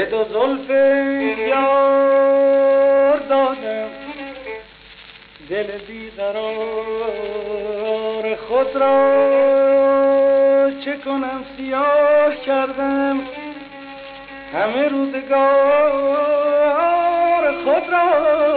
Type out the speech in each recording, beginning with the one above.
دو زلف یار دادم دل بیقرار خود را چه کنم سیاه کردم همه روزگار خود را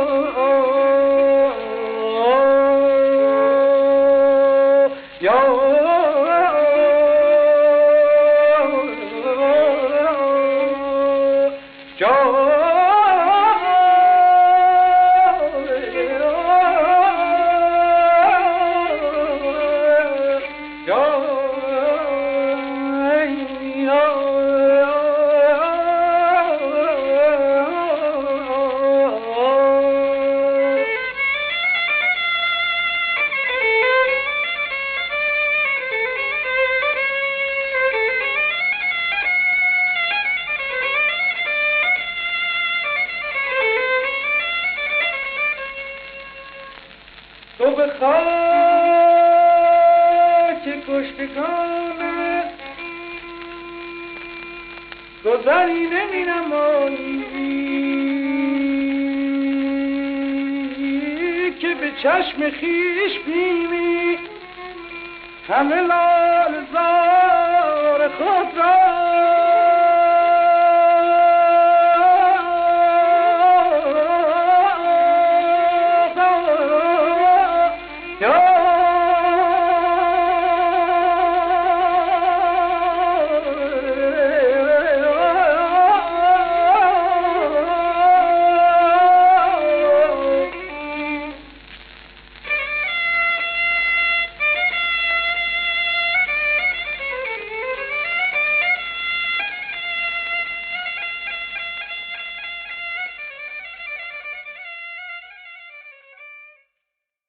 تو به خاک کشتگان گذری نمی نمایی که به چشم خیش بینی همه لال زار خود را